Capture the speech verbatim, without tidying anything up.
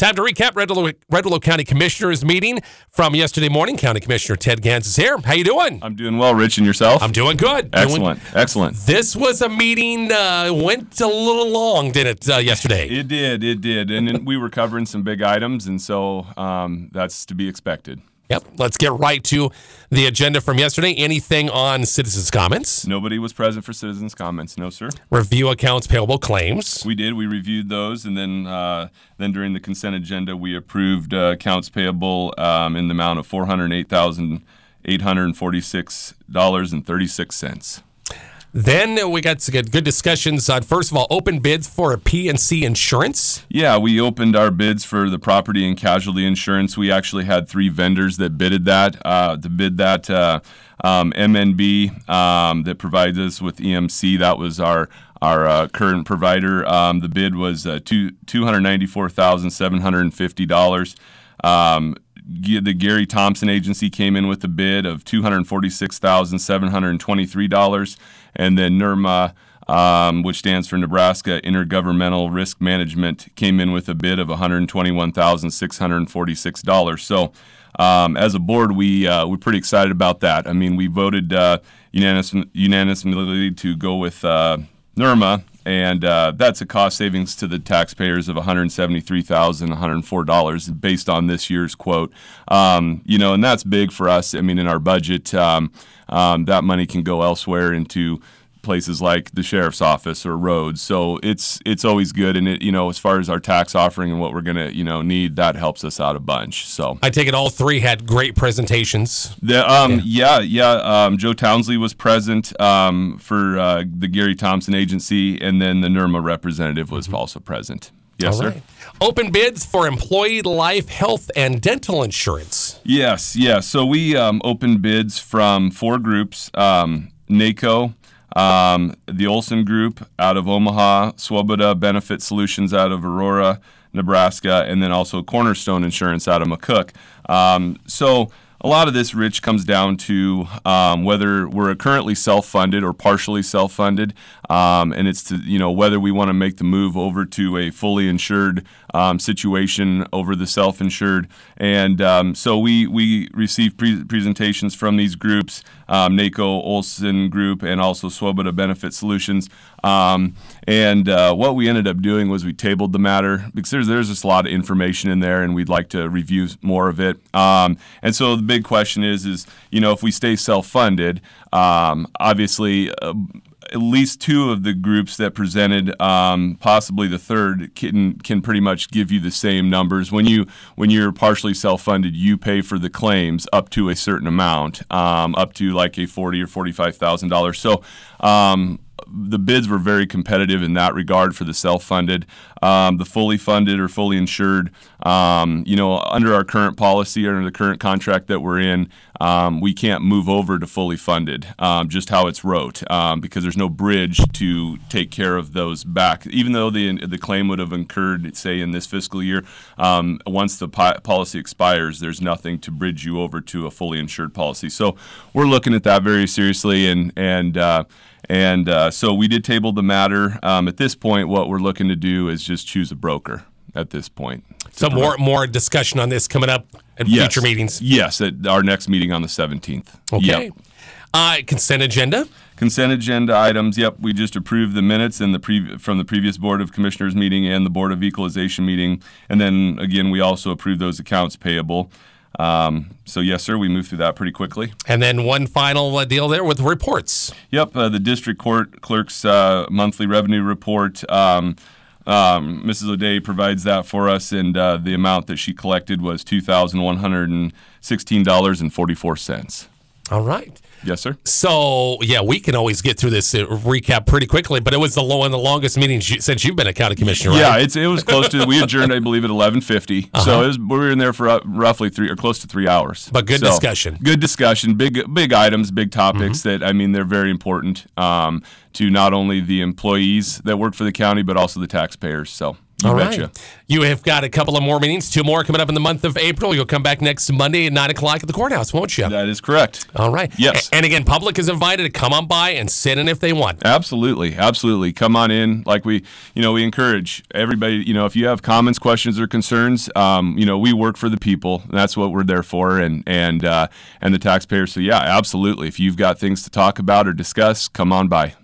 Time to recap Red Willow, Red Willow County Commissioners meeting from yesterday morning. County Commissioner Ted Gans is here. How you doing? I'm doing well, Rich, and yourself? I'm doing good. Excellent, doing... excellent. This was a meeting, uh, went a little long, didn't it, uh, yesterday? It did, it did. And then we were covering some big items, and so um, that's to be expected. Yep. Let's get right to the agenda from yesterday. Anything on citizens' comments? Nobody was present for citizens' comments. No, sir. Review accounts payable claims. We did. We reviewed those, and then uh, then during the consent agenda, we approved uh, accounts payable um, in the amount of four hundred eight thousand eight hundred forty-six dollars and thirty-six cents. Then we got some good discussions on, first of all, open bids for a P and C insurance. Yeah, we opened our bids for the property and casualty insurance. We actually had three vendors that bidded that, uh, to bid that. Uh, um, M N B um, that provides us with E M C, that was our our uh, current provider. Um, the bid was uh, two two hundred ninety four thousand seven hundred fifty dollars. Um, the Gary Thompson Agency came in with a bid of two hundred forty-six thousand seven hundred twenty-three dollars, and then N R M A, um, which stands for Nebraska Intergovernmental Risk Management, came in with a bid of one hundred twenty-one thousand six hundred forty-six dollars. So, um, as a board, we uh, we're pretty excited about that. I mean, we voted uh, unanimous, unanimously to go with uh, N R M A. And uh, that's a cost savings to the taxpayers of one hundred seventy-three thousand one hundred four dollars based on this year's quote. Um, you know, and that's big for us. I mean, in our budget, um, um, that money can go elsewhere into places like the sheriff's office or roads. So it's it's always good. And, it, you know, as far as our tax offering and what we're going to, you know, need, that helps us out a bunch. So I take it all three had great presentations. The, um, yeah, yeah. yeah um, Joe Townsley was present um, for uh, the Gary Thompson Agency, and then the N R M A representative was mm-hmm. also present. Yes, all sir. Right. Open bids for employee life, health, and dental insurance. Yes, yes. So we um, opened bids from four groups, um, NACO, Um, the Olson Group out of Omaha, Swoboda Benefit Solutions out of Aurora, Nebraska, and then also Cornerstone Insurance out of McCook. Um, so a lot of this, Rich, comes down to um, whether we're currently self-funded or partially self-funded, um, and it's to, you know, whether we want to make the move over to a fully insured um, situation over the self-insured. And um, so we we received pre- presentations from these groups, um, NACO, Olson Group, and also Swoboda Benefit Solutions. Um, and uh, what we ended up doing was we tabled the matter because there's there's just a lot of information in there, and we'd like to review more of it. Um, and so the big question is, is you know, if we stay self-funded, um, obviously uh, at least two of the groups that presented, um, possibly the third, can can pretty much give you the same numbers. When you when you're partially self-funded, you pay for the claims up to a certain amount, um, up to like a forty or forty-five thousand dollars. So. Um, The bids were very competitive in that regard for the self-funded. Um, the fully funded or fully insured, um, you know, under our current policy or under the current contract that we're in, um, we can't move over to fully funded, um, just how it's wrote, um, because there's no bridge to take care of those back. Even though the the claim would have incurred, say, in this fiscal year, um, once the po- policy expires, there's nothing to bridge you over to a fully insured policy. So we're looking at that very seriously, and and uh, And uh, so we did table the matter. Um, at this point, what we're looking to do is just choose a broker at this point. So more more discussion on this coming up in yes. future meetings? Yes, at our next meeting on the seventeenth. Okay. Yep. Uh, consent agenda? Consent agenda items, yep. We just approved the minutes in the pre- from the previous Board of Commissioners meeting and the Board of Equalization meeting. And then, again, we also approved those accounts payable. Um, so, yes, sir, we moved through that pretty quickly. And then one final uh, deal there with reports. Yep, uh, the district court clerk's uh, monthly revenue report. Um, um, Missus O'Day provides that for us, and uh, the amount that she collected was two thousand one hundred sixteen dollars and forty-four cents. All right. Yes, sir. So, yeah, we can always get through this uh, recap pretty quickly, but it was the one of the longest meetings you, since you've been a county commissioner, right? Yeah, it's, it was close to, we adjourned, I believe, at eleven fifty. Uh-huh. So it was, we were in there for uh, roughly three, or close to three hours. But good so, discussion. Good discussion, big big items, big topics mm-hmm. that, I mean, they're very important um, to not only the employees that work for the county, but also the taxpayers. So. You All betcha. right. You have got a couple of more meetings, two more coming up in the month of April. You'll come back next Monday at nine o'clock at the courthouse, won't you? That is correct. All right. Yes. A- And again, public is invited to come on by and sit in if they want. Absolutely, absolutely. Come on in. Like we, you know, we encourage everybody. You know, if you have comments, questions, or concerns, um, you know, we work for the people. And that's what we're there for, and and uh, and the taxpayers. So yeah, absolutely. If you've got things to talk about or discuss, come on by.